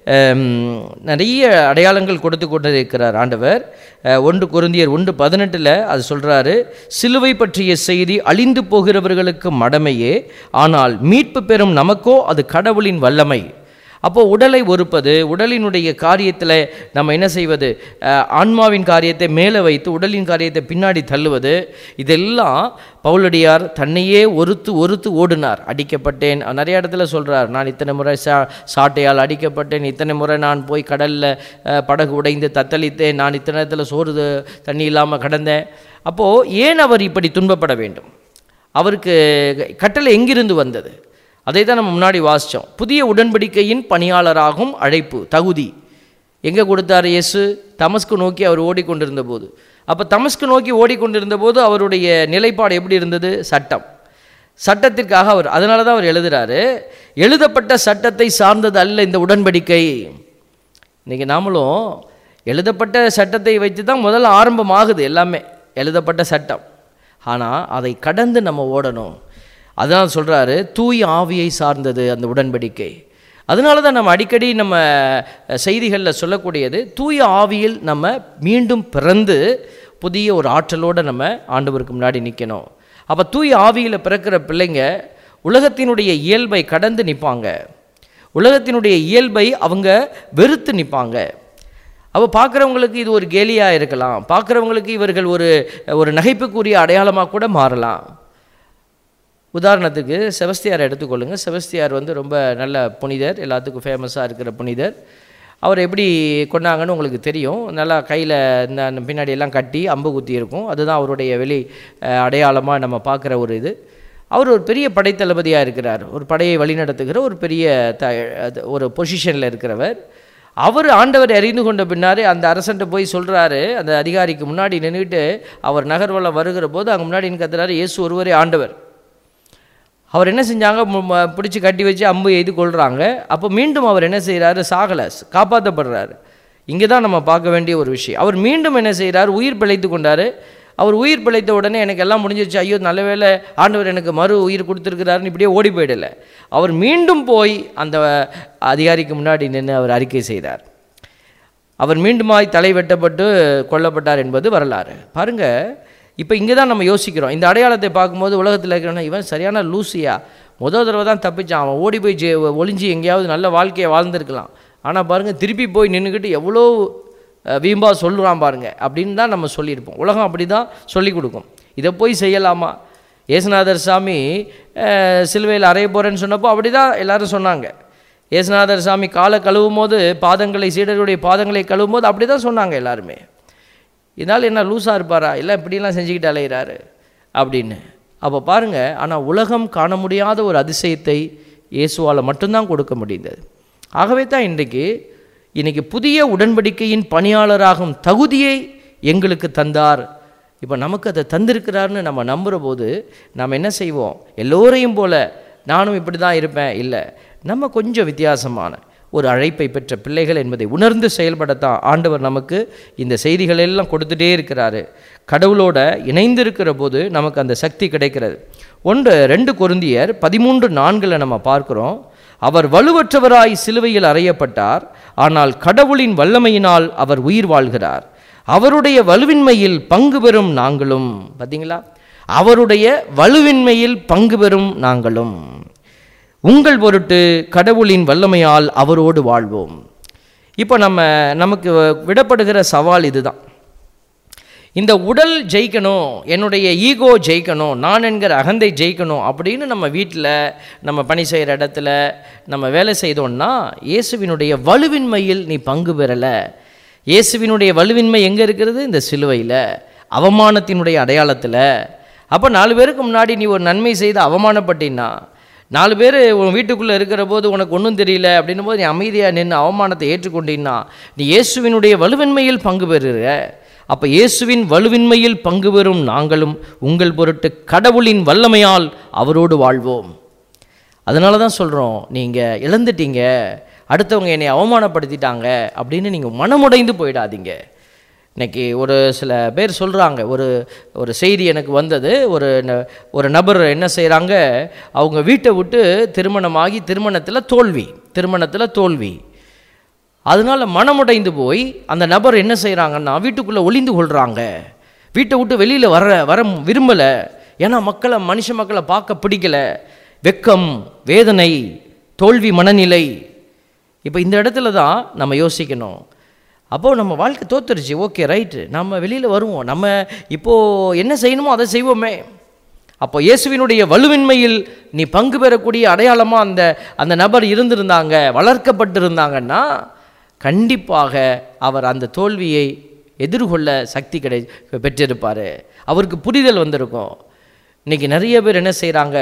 நிறைய அடையாளங்கள் கொடுத்து கொண்டு இருக்கிறார் ஆண்டவர். 1 கொரிந்தியர் 1:18 அது சொல்கிறாரு, சிலுவை பற்றிய செய்தி அழிந்து போகிறவர்களுக்கு மடமையே, ஆனால் மீட்பு பெறும் நமக்கோ அது கடவுளின் வல்லமை. அப்போது உடலை ஒருப்பது, உடலினுடைய காரியத்தில் நம்ம என்ன செய்வது, ஆன்மாவின் காரியத்தை மேலே வைத்து உடலின் காரியத்தை பின்னாடி தள்ளுவது, இதெல்லாம் பவுலடியார் தன்னையே ஒருத்து ஓடினார். அடிக்கப்பட்டேன், நிறைய இடத்துல சொல்கிறார், நான் இத்தனை முறை சாட்டையால் அடிக்கப்பட்டேன், இத்தனை முறை நான் போய் கடலில் படகு உடைந்து தத்தளித்தேன், நான் இத்தனை இடத்துல சோறு தண்ணி இல்லாமல் கடந்தேன். அப்போது ஏன் அவர் இப்படி துன்பப்பட வேண்டும்? அவருக்கு கட்டளை எங்கிருந்து வந்தது? அதை தான் நம்ம முன்னாடி வாசித்தோம். புதிய உடன்படிக்கையின் பணியாளராகும் அழைப்பு, தகுதி எங்கே கொடுத்தார் இயேசு? தமஸ்கு நோக்கி அவர் ஓடிக்கொண்டிருந்த போது. அப்போ தமஸ்கு நோக்கி ஓடிக்கொண்டிருந்த போது அவருடைய நிலைப்பாடு எப்படி இருந்தது? சட்டத்திற்காக அவர், அதனால தான் அவர் எழுதுகிறாரு, எழுதப்பட்ட சட்டத்தை சார்ந்தது அல்ல இந்த உடன்படிக்கை. இன்றைக்கி நாமளும் எழுதப்பட்ட சட்டத்தை வைத்து தான் முதல்ல ஆரம்பமாகுது எல்லாமே, எழுதப்பட்ட சட்டம். ஆனால் அதை கடந்து நம்ம ஓடணும். அதனால் சொல்கிறாரு, தூய் ஆவியை சார்ந்தது அந்த உடன்படிக்கை. அதனால தான் நம்ம அடிக்கடி நம்ம செய்திகளில் சொல்லக்கூடியது, தூய ஆவியில் நம்ம மீண்டும் பிறந்து புதிய ஒரு ஆற்றலோடு நம்ம ஆண்டவருக்கு முன்னாடி நிற்கணும். அப்போ தூய ஆவியில் பிறக்கிற பிள்ளைங்க உலகத்தினுடைய இயல்பை கடந்து நிற்பாங்க, உலகத்தினுடைய இயல்பை அவங்க வெறுத்து நிற்பாங்க. அப்போ பார்க்குறவங்களுக்கு இது ஒரு கேலியாக இருக்கலாம், பார்க்குறவங்களுக்கு இவர்கள் ஒரு நகைப்புக்குரிய அடையாளமாக கூட மாறலாம். உதாரணத்துக்கு செபஸ்தியாரை எடுத்துக்கொள்ளுங்கள். செபஸ்தியார் ரொம்ப நல்ல புனிதர், எல்லாத்துக்கும் ஃபேமஸாக இருக்கிற புனிதர். அவர் எப்படி கொண்டாங்கன்னு உங்களுக்கு தெரியும். நல்லா கையில் இந்த பின்னாடி எல்லாம் கட்டி அம்பு குத்தி இருக்கும், அதுதான் அவருடைய வெளி அடையாளமாக நம்ம பார்க்குற ஒரு இது. அவர் ஒரு பெரிய படைத்தளபதியாக இருக்கிறார், ஒரு படையை வழிநடத்துகிற ஒரு பெரிய ஒரு பொசிஷனில் இருக்கிறவர். அவர் ஆண்டவரை அறிந்து கொண்ட பின்னாடி அந்த அரசன்ட்ட போய் சொல்கிறாரு, அந்த அதிகாரிக்கு முன்னாடி நின்றுட்டு அவர் நகர்வலம் வருகிற போது அங்கே முன்னாடி கத்துறாரு, இயேசு ஒருவரே ஆண்டவர். அவர் என்ன செஞ்சாங்க, பிடிச்சி கட்டி வச்சு அம்பு எய்து கொள்கிறாங்க. அப்போ மீண்டும் அவர் என்ன செய்கிறாரு, சாகலை, காப்பாற்றப்படுறாரு. இங்கே தான் நம்ம பார்க்க வேண்டிய ஒரு விஷயம். அவர் மீண்டும் என்ன செய்கிறார், உயிர் பிழைத்து கொண்டார். அவர் உயிர் பிழைத்த உடனே எனக்கு எல்லாம் முடிஞ்சிருச்சு, ஐயோ நல்ல வேளை ஆண்டவர் எனக்கு மறு உயிர் கொடுத்துருக்கிறாருன்னு இப்படியே ஓடி போயிடலை. அவர் மீண்டும் போய் அந்த அதிகாரிக்கு முன்னாடி நின்று அவர் அறிக்கை செய்தார். அவர் மீண்டுமாய் தலை வெட்டப்பட்டு கொல்லப்பட்டார் என்பது வரலாறு. பாருங்கள், இப்போ இங்கே தான் நம்ம யோசிக்கிறோம். இந்த அடையாளத்தை பார்க்கும்போது உலகத்தில் இருக்கிறவனா, இவன் சரியான லூசியா, முதல் தடவை தான் தப்பிச்சான், அவன் ஓடி போய் ஒளிஞ்சி எங்கேயாவது நல்ல வாழ்க்கையை வாழ்ந்துருக்கலாம். ஆனால் பாருங்கள், திருப்பி போய் நின்றுக்கிட்டு எவ்வளோ வீம்பா சொல்லுறான் பாருங்கள் அப்படின்னு தான் நம்ம சொல்லியிருப்போம். உலகம் அப்படி தான் சொல்லி கொடுக்கும். இதை போய் செய்யலாமா? ஏசுநாதர் சாமி சிலுவையில் அறைய போகிறேன்னு சொன்னப்போ அப்படி தான் எல்லோரும் சொன்னாங்க. ஏசுநாதர் சாமி காலை கழுவும் போது பாதங்களை, சீடர்களுடைய பாதங்களை கழுவும் போது அப்படி தான் சொன்னாங்க எல்லாருமே. இதனால் என்ன லூஸாக இருப்பாரா, இல்லை இப்படிலாம் செஞ்சுக்கிட்டு அலைகிறாரு அப்படின்னு. அப்போ பாருங்கள், ஆனால் உலகம் காண முடியாத ஒரு அதிசயத்தை இயேசுவால் மட்டும்தான் கொடுக்க முடிந்தது. ஆகவே தான் இன்றைக்கி புதிய உடன்படிக்கையின் பணியாளராகும் தகுதியை எங்களுக்கு தந்தார். இப்போ நமக்கு அதை தந்திருக்கிறார்னு நம்ம நம்புகிற போது நாம் என்ன செய்வோம், எல்லோரையும் போல் நானும் இப்படி தான் இருப்பேன், இல்லை, நம்ம கொஞ்சம் வித்தியாசமான ஒரு அழைப்பை பெற்ற பிள்ளைகள் என்பதை உணர்ந்து செயல்படத்தான் ஆண்டவர் நமக்கு இந்த செய்திகள் எல்லாம் கொடுத்துட்டே இருக்கிறாரு. கடவுளோட இணைந்திருக்கிற போது நமக்கு அந்த சக்தி கிடைக்கிறது. 2 கொரிந்தியர் 13:4 நம்ம பார்க்கிறோம். அவர் வலுவற்றவராய் சிலுவையில் அறையப்பட்டார், ஆனால் கடவுளின் வல்லமையினால் அவர் உயிர் வாழ்கிறார். அவருடைய வலுவின்மையில் பங்கு பெறும் நாங்களும். பார்த்தீங்களா, அவருடைய வலுவின்மையில் பங்கு பெறும் நாங்களும் உங்கள் பொருட்டு கடவுளின் வல்லமையால் அவரோடு வாழ்வோம். இப்போ நமக்கு விடப்படுகிற சவால் இதுதான். இந்த உடல் ஜெயிக்கணும், என்னுடைய ஈகோ ஜெயிக்கணும், நான் என்கிற அகந்தை ஜெயிக்கணும் அப்படின்னு நம்ம வீட்டில், நம்ம பணி செய்கிற இடத்துல நம்ம வேலை செய்தோன்னா இயேசுவினுடைய வலுவின்மையில் நீ பங்கு பெறலை. இயேசுவினுடைய வலுவின்மை எங்கே இருக்கிறது? இந்த சிலுவையில், அவமானத்தினுடைய அடையாளத்தில். அப்போ 4 பேருக்கு முன்னாடி நீ ஒரு நன்மை செய்து அவமானப்பட்டின்னா, 4 பேர் உன் வீட்டுக்குள்ளே இருக்கிற போது உனக்கு ஒன்றும் தெரியல அப்படின்னும் போது நீ அமைதியாக நின்று அவமானத்தை ஏற்றுக்கொண்டின்னா நீ இயேசுவினுடைய வலுவின்மையில் பங்கு பெறுகிற. அப்போ இயேசுவின் வலுவின்மையில் பங்கு பெறும் நாங்களும் உங்கள் பொருட்டு கடவுளின் வல்லமையால் அவரோடு வாழ்வோம். அதனால தான் சொல்கிறோம், நீங்கள் இழந்துட்டீங்க, அடுத்தவங்க என்னை அவமானப்படுத்திட்டாங்க அப்படின்னு நீங்கள் மனமுடைந்து போயிடாதீங்க. இன்றைக்கி ஒரு சில பேர் சொல்கிறாங்க, ஒரு செய்தி எனக்கு வந்தது. ஒரு நபர் என்ன செய்கிறாங்க, அவங்க வீட்டை விட்டு திருமணமாகி திருமணத்தில் தோல்வி. அதனால் மனமுடைந்து போய் அந்த நபர் என்ன செய்கிறாங்கன்னா வீட்டுக்குள்ளே ஒளிந்து கொள்கிறாங்க. வீட்டை விட்டு வெளியில் வர விரும்பலை. ஏன்னா மனுஷ மக்களை பார்க்க பிடிக்கல. வெக்கம், வேதனை, தோல்வி மனநிலை. இப்போ இந்த இடத்துல தான் நம்ம யோசிக்கணும். அப்போது நம்ம வாழ்க்கை தோத்துருச்சு, ஓகே ரைட்டு, நம்ம வெளியில் வருவோம், நம்ம இப்போது என்ன செய்யணுமோ அதை செய்வோமே. அப்போ இயேசுவினுடைய வலுவின்மையில் நீ பங்கு பெறக்கூடிய அடையாளமாக அந்த நபர் இருந்திருந்தாங்க, வளர்க்கப்பட்டிருந்தாங்கன்னா கண்டிப்பாக அவர் அந்த தோல்வியை எதிர்கொள்ள சக்தி பெற்றிருப்பார். அவருக்கு புரிதல் வந்திருக்கும். இன்றைக்கி நிறைய பேர் என்ன செய்கிறாங்க,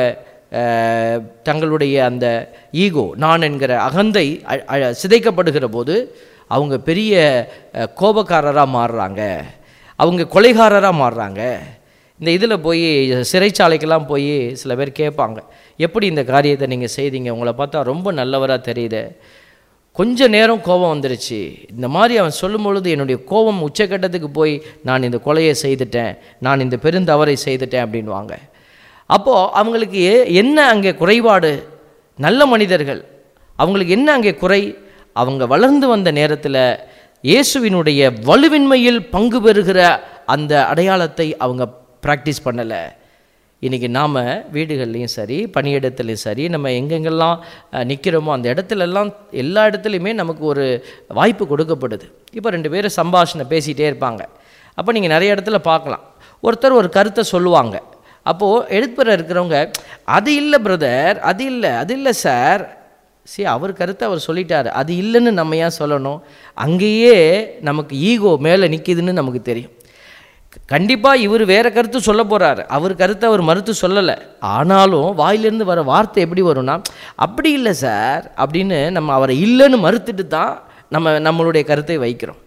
தங்களுடைய அந்த ஈகோ, நான் என்கிற அகந்தை சிதைக்கப்படுகிற போது அவங்க பெரிய கோபக்காரராக மாறுறாங்க, அவங்க கொலைகாரராக மாறுறாங்க. இந்த இதில் போய் சிறைச்சாலைக்கெல்லாம் போய் சில பேர் கேட்பாங்க, எப்படி இந்த காரியத்தை நீங்கள் செய்தீங்க, உங்களை பார்த்தா ரொம்ப நல்லவராக தெரியுது, கொஞ்ச நேரம் கோபம் வந்துருச்சு, இந்த மாதிரி அவன் சொல்லும் பொழுது என்னுடைய கோபம் உச்சக்கட்டத்துக்கு போய் நான் இந்த கொலையை செய்துட்டேன், நான் இந்த பெருந்தவறை செய்துட்டேன் அப்படின்வாங்க. அப்போது அவங்களுக்கு என்ன அங்கே குறைபாடு? நல்ல மனிதர்கள், அவங்களுக்கு என்ன அங்கே குறை? அவங்க வளர்ந்து வந்த நேரத்தில் இயேசுவினுடைய வலுவின்மையில் பங்கு பெறுகிற அந்த அடையாளத்தை அவங்க ப்ராக்டிஸ் பண்ணலை. இன்றைக்கி நாம் வீடுகள்லேயும் சரி, பணியிடத்துலையும் சரி, நம்ம எங்கெங்கெல்லாம் நிற்கிறோமோ அந்த இடத்துலலாம் எல்லா இடத்துலையுமே நமக்கு ஒரு வாய்ப்பு கொடுக்கப்படுது. இப்போ 2 பேர் சம்பாஷணை பேசிகிட்டே இருப்பாங்க. அப்போ நீங்கள் நிறைய இடத்துல பார்க்கலாம், ஒருத்தர் ஒரு கருத்தை சொல்லுவாங்க. அப்போது எடுப்புற இருக்கிறவங்க, அது இல்லை பிரதர், அது இல்லை சார், சரி அவர் கருத்தை அவர் சொல்லிட்டார், அது இல்லைன்னு நம்ம ஏன் சொல்லணும்? அங்கேயே நமக்கு ஈகோ மேலே நிற்கிதுன்னு நமக்கு தெரியும். கண்டிப்பாக இவர் வேறு கருத்து சொல்ல போகிறார், அவர் கருத்தை அவர் மறுத்து சொல்லலை. ஆனாலும் வாயிலிருந்து வர வார்த்தை எப்படி வரும்னா, அப்படி இல்லை சார் அப்படின்னு நம்ம அவரை இல்லைன்னு மறுத்துட்டு தான் நம்மளுடைய கருத்தை வைக்கிறோம்.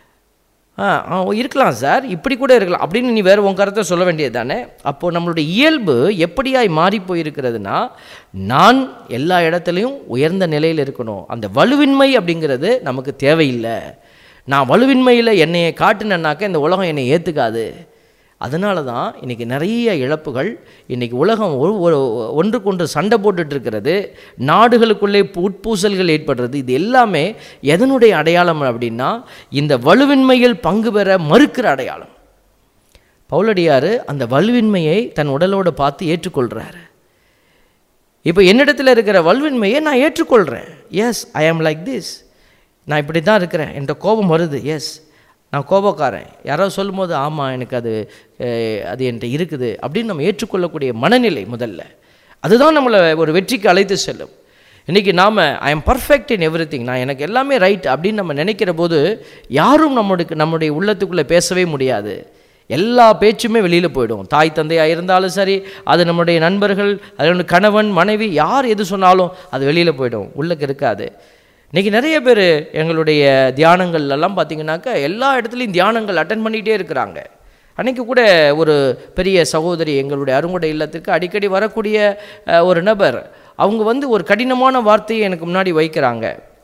இருக்கலாம் சார், இப்படி கூட இருக்கலாம் அப்படின்னு நீ வேறு உன் கருத்தை சொல்ல வேண்டியது தானே. அப்போது நம்மளுடைய இயல்பு எப்படியாய் மாறி போயிருக்கிறதுனா, நான் எல்லா இடத்துலையும் உயர்ந்த நிலையில் இருக்கணும். அந்த வலுவின்மை அப்படிங்கிறது நமக்கு தேவையில்லை. நான் வலுவின்மையில் என்னையை காட்டினேன்னாக்க இந்த உலகம் என்னை ஏற்றுக்காது. அதனால தான் இன்றைக்கி நிறைய இழப்புகள், இன்றைக்கி உலகம் ஒன்றுக்கொன்று சண்டை போட்டுட்டு இருக்கிறது, நாடுகளுக்குள்ளே உட்பூசல்கள் ஏற்படுறது. இது எல்லாமே எதனுடைய அடையாளம் அப்படின்னா, இந்த வலுவின்மையில் பங்கு பெற மறுக்கிற அடையாளம். பவுலடியார் அந்த வலுவின்மையை தன் உடலோடு பார்த்து ஏற்றுக்கொள்கிறாரு. இப்போ என்னிடத்தில் இருக்கிற வலுவின்மையை நான் ஏற்றுக்கொள்கிறேன். எஸ், ஐ ஆம் லைக் திஸ், நான் இப்படி தான் இருக்கிறேன், என்கிட்ட கோபம் வருது, எஸ் நான் கோபக்காரன். யாராவது சொல்லும் போது ஆமாம் எனக்கு அது என்கிட்ட இருக்குது அப்படின்னு நம்ம ஏற்றுக்கொள்ளக்கூடிய மனநிலை முதல்ல, அதுதான் நம்மளை ஒரு வெற்றிக்கு அழைத்து செல்லும். இன்றைக்கி நாம் I am perfect in everything, நான் எனக்கு எல்லாமே ரைட் அப்படின்னு நம்ம நினைக்கிற போது யாரும் நம்முடைய உள்ளத்துக்குள்ளே பேசவே முடியாது. எல்லா பேச்சுமே வெளியில் போயிடும். தாய் தந்தையாக இருந்தாலும் சரி, அது நம்முடைய நண்பர்கள், அது கணவன் மனைவி, யார் எது சொன்னாலும் அது வெளியில் போயிடும், உள்ளுக்கு இருக்காது. இன்றைக்கி நிறைய பேர் எங்களுடைய தியானங்கள்லாம் பார்த்திங்கனாக்கா எல்லா இடத்துலையும் தியானங்கள் அட்டன் பண்ணிகிட்டே இருக்கிறாங்க. அன்றைக்கி கூட ஒரு பெரிய சகோதரி எங்களுடைய அருங்குடை இல்லத்திற்கு அடிக்கடி வரக்கூடிய ஒரு நபர், அவங்க ஒரு கடினமான வார்த்தையை எனக்கு முன்னாடி வைக்கிறாங்க.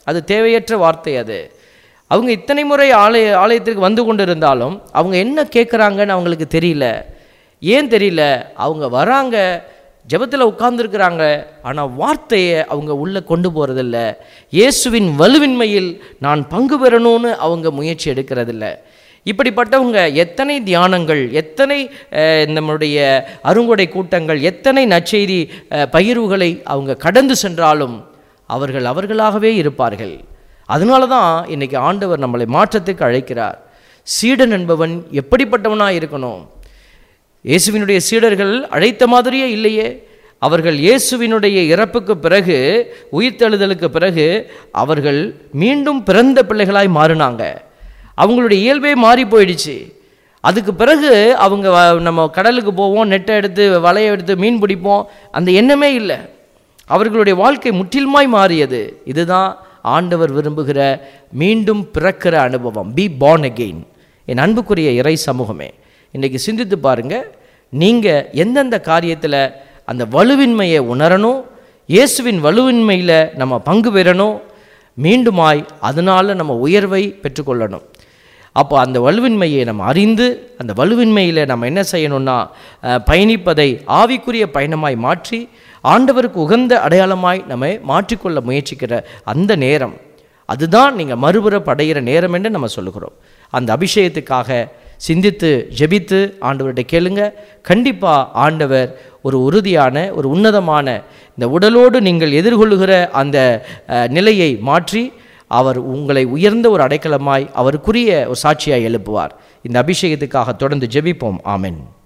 அது தேவையற்ற வார்த்தை. அது அவங்க இத்தனை முறை ஆலயத்திற்கு வந்து கொண்டு இருந்தாலும் அவங்க என்ன கேட்குறாங்கன்னு அவங்களுக்கு தெரியல. ஏன் தெரியல? அவங்க வராங்க, ஜெபத்தில் உட்கார்ந்துருக்கிறாங்க, ஆனால் வார்த்தையை அவங்க உள்ளே கொண்டு போகிறதில்ல. இயேசுவின் வலுவின்மையில் நான் பங்கு பெறணும்னு அவங்க முயற்சி எடுக்கிறதில்ல. இப்படிப்பட்டவங்க எத்தனை தியானங்கள், எத்தனை நம்முடைய அருங்கொடை கூட்டங்கள், எத்தனை நற்செய்தி பகிர்வுகளை அவங்க கடந்து சென்றாலும் அவர்களாகவே இருப்பார்கள். அதனால தான் இன்றைக்கி ஆண்டவர் நம்மளை மாற்றத்துக்கு அழைக்கிறார். சீடன் என்பவன் எப்படிப்பட்டவனாக இருக்கணும்? இயேசுவினுடைய சீடர்கள் அழைத்த மாதிரியே இல்லையே. அவர்கள் இயேசுவினுடைய இறப்புக்கு பிறகு, உயிர்த்தெழுதலுக்கு பிறகு அவர்கள் மீண்டும் பிறந்த பிள்ளைகளாய் மாறினாங்க. அவங்களுடைய இயல்பே மாறி போயிடுச்சு. அதுக்கு பிறகு அவங்க நம்ம கடலுக்கு போவோம், நெட்டை எடுத்து வலையை எடுத்து மீன் பிடிப்போம், அந்த எண்ணமே இல்லை. அவர்களுடைய வாழ்க்கை முற்றிலுமாய் மாறியது. இதுதான் ஆண்டவர் விரும்புகிற மீண்டும் பிறக்கிற அனுபவம். B born again. என் அன்புக்குரிய இறை சமூகமே, இன்றைக்கி சிந்தித்து பாருங்கள், நீங்கள் எந்தெந்த காரியத்தில் அந்த வலுவின்மையை உணரணும், இயேசுவின் வலுவின்மையில் நம்ம பங்கு பெறணும், மீண்டுமாய் அதனால் நம்ம உயர்வை பெற்றுக்கொள்ளணும். அப்போ அந்த வலுவின்மையை நம்ம அறிந்து அந்த வலுவின்மையில் நம்ம என்ன செய்யணும்னா பயணிப்பதை ஆவிக்குரிய பயணமாய் மாற்றி ஆண்டவருக்கு உகந்த அடையாளமாய் நம்ம மாற்றிக்கொள்ள முயற்சிக்கிற அந்த நேரம், அதுதான் நீங்கள் மறுபுறப்பு அடைகிற நேரம் என்று நம்ம சொல்லுகிறோம். அந்த அபிஷேகத்துக்காக சிந்தித்து ஜெபித்து ஆண்டவர்கிட்ட கேளுங்க. கண்டிப்பாக ஆண்டவர் ஒரு உறுதியான, ஒரு உன்னதமான இந்த உடலோடு நீங்கள் எதிர்கொள்ளுகிற அந்த நிலையை மாற்றி அவர் உங்களை உயர்ந்த ஒரு அடைக்கலமாய் அவருக்குரிய ஒரு சாட்சியாய் எழுப்புவார். இந்த அபிஷேகத்துக்காக தொடர்ந்து ஜெபிப்போம். ஆமென்.